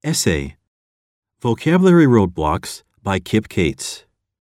Essay: Vocabulary Roadblocks by Kip Cates.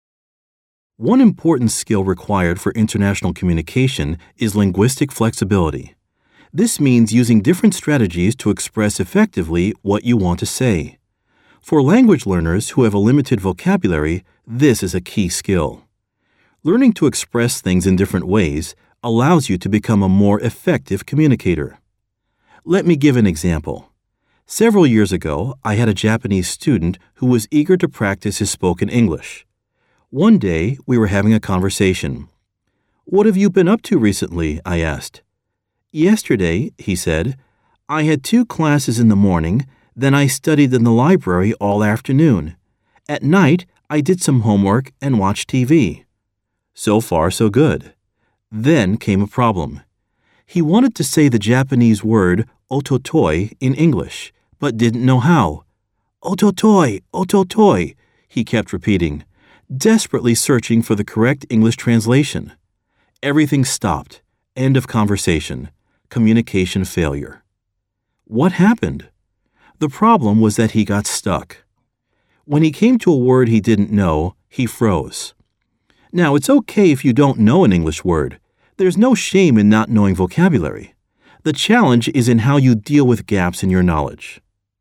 One important skill required for international communication is linguistic flexibility. This means using different strategies to express effectively what you want to say. For language learners who have a limited vocabulary, this is a key skill. Learning to express things in different ways allows you to become a more effective communicator. Let me give an example. Several years ago, I had a Japanese student who was eager to practice his spoken English. One day, we were having a conversation. "What have you been up to recently?" I asked. "Yesterday," he said, "I had 2 classes in the morning, then I studied in the library all afternoon. At night, I did some homework and watched TV." So far, so good. Then came a problem. He wanted to say the Japanese word ototoi in English, but didn't know how. "Ototoi, ototoi," he kept repeating, desperately searching for the correct English translation. Everything stopped. End of conversation. Communication failure. What happened? The problem was that he got stuck. When he came to a word he didn't know, he froze. Now, it's okay if you don't know an English word. There's no shame in not knowing vocabulary. The challenge is in how you deal with gaps in your knowledge.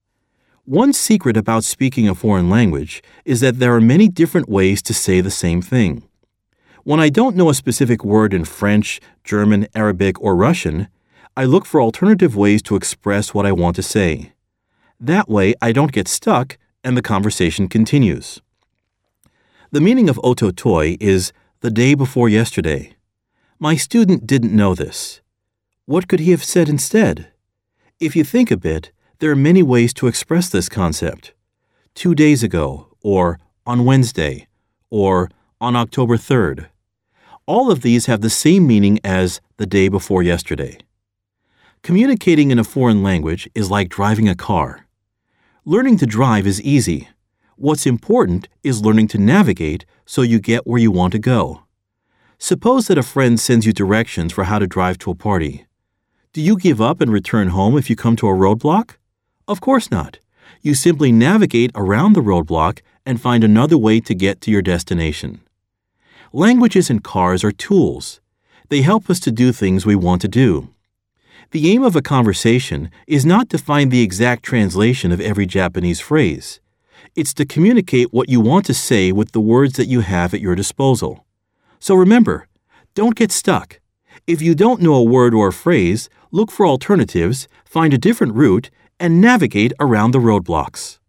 One secret about speaking a foreign language is that there are many different ways to say the same thing. When I don't know a specific word in French, German, Arabic, or Russian, I look for alternative ways to express what I want to say. That way, I don't get stuck and the conversation continues. The meaning of ototoi is the day before yesterday. My student didn't know this. What could he have said instead? If you think a bit, there are many ways to express this concept. 2 days ago, or on Wednesday, or on October 3rd. All of these have the same meaning as the day before yesterday. Communicating in a foreign language is like driving a car. Learning to drive is easy. What's important is learning to navigate so you get where you want to go. Suppose that a friend sends you directions for how to drive to a party. Do you give up and return home if you come to a roadblock? Of course not. You simply navigate around the roadblock and find another way to get to your destination. Languages and cars are tools. They help us to do things we want to do. The aim of a conversation is not to find the exact translation of every Japanese phrase. It's to communicate what you want to say with the words that you have at your disposal. So remember, don't get stuck. If you don't know a word or a phrase, look for alternatives, find a different route, and navigate around the roadblocks.